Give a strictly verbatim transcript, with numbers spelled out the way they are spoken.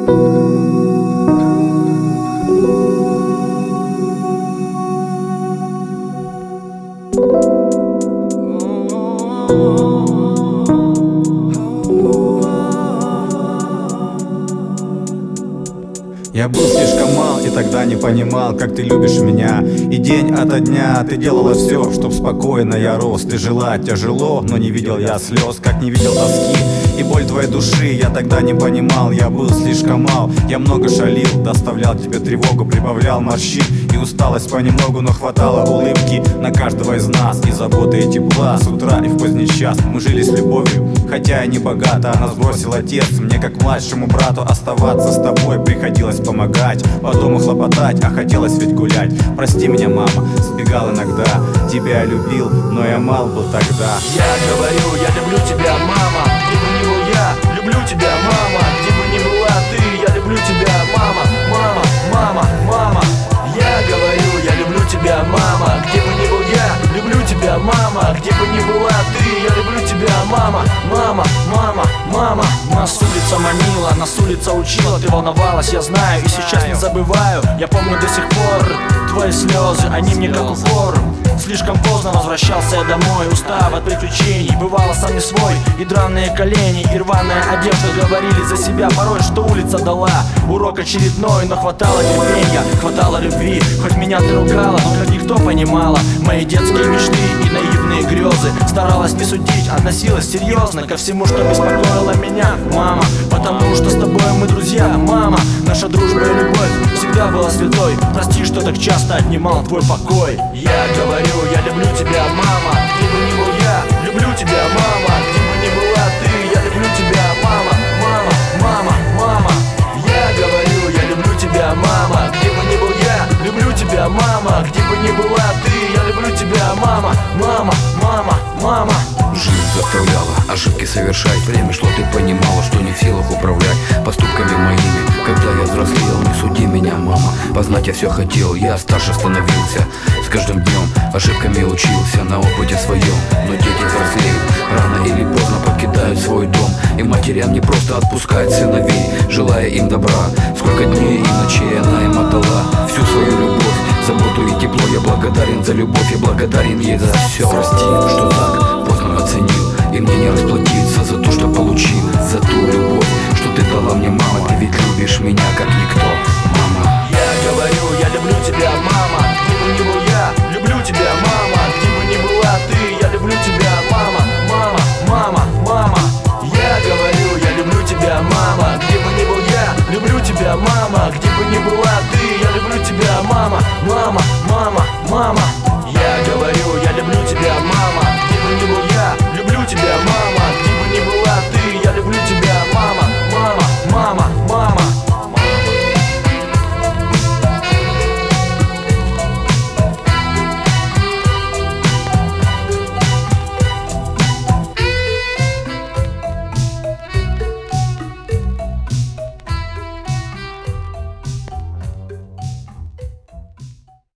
Я был слишком мал и тогда не понимал, как ты любишь меня. И день ото дня ты делала все, чтоб спокойно я рос. Ты жила тяжело, но не видел я слез, как не видел тоски и боль твоей души. Я тогда не понимал, я был слишком мал. Я много шалил, доставлял тебе тревогу, прибавлял морщин и усталость понемногу, но хватало улыбки на каждого из нас и заботы и тепла. С утра и в поздний час мы жили с любовью, хотя и не богато. Нас бросил отец, мне как младшему брату оставаться с тобой приходилось помогать, по дому хлопотать, а хотелось ведь гулять. Прости меня, мама, сбегал иногда. Тебя я любил, но я мал был тогда. Я говорю, я люблю тебя, мама, где бы ни был я, люблю тебя, мама, где бы ни была ты, я люблю тебя, мама, мама, мама, мама. Я говорю, я люблю тебя, мама, где бы ни был я, люблю тебя, мама, где бы ни была ты, я люблю тебя, мама, мама, мама, мама. Нас улица манила, нас улица учила, ты волновалась, я знаю, и сейчас не забываю. Я помню до сих пор твои слезы, они мне как укор. Слишком поздно возвращался я домой, устав от приключений. Бывало сам не свой, и драные колени, и рваная одежда говорили за себя порой, что улица дала урок очередной. Но хватало терпения, хватало любви, хоть меня ты ругала, но как никто понимала мои детские мечты и наивные грезы. Старалась не судить, относилась серьезно ко всему, что беспокоило меня, мама. Потому что с тобой мы друзья, мама. Наша дружба и любовь всегда была святой. Прости, что так часто отнимал твой покой. Я говорю, я люблю тебя, мама, где бы ни был я, люблю тебя, мама, где бы ни была ты, я люблю тебя, мама, мама, мама, мама. Я говорю, я люблю тебя, мама, где бы ни был я, люблю тебя, мама, где бы ни была ты, я люблю тебя, мама, мама, мама, мама. Жизнь заставляла ошибки совершать. Время шло, ты понимала, что не в силах управлять поступками моими. Когда я взрослел, не суди меня, мама. Познать я все хотел, я старше становился. С каждым днем ошибками учился на опыте своем. Но дети взрослеют, рано или поздно покидают свой дом. И матерям не просто отпускать сыновей, желая им добра. Сколько дней и ночей она им отдала всю свою любовь, заботу и тепло. Я благодарен за любовь, я благодарен ей за все. Прости, что так поздно оценил, и мне не расплатиться за то, что получил, за ту любовь, что ты дала мне, мама. Ты ведь любишь меня как никто, мама. Я говорю, я люблю тебя, мама, где бы ни был я, люблю тебя, мама, где бы ни была ты, я люблю тебя, мама, мама, мама, мама. Я говорю, я люблю тебя, мама, где бы ни был я, люблю тебя, мама, где бы ни была ты, я люблю тебя, мама, мама, мама, мама. Я говорю, я люблю тебя, мама, где бы ни был я, люблю тебя,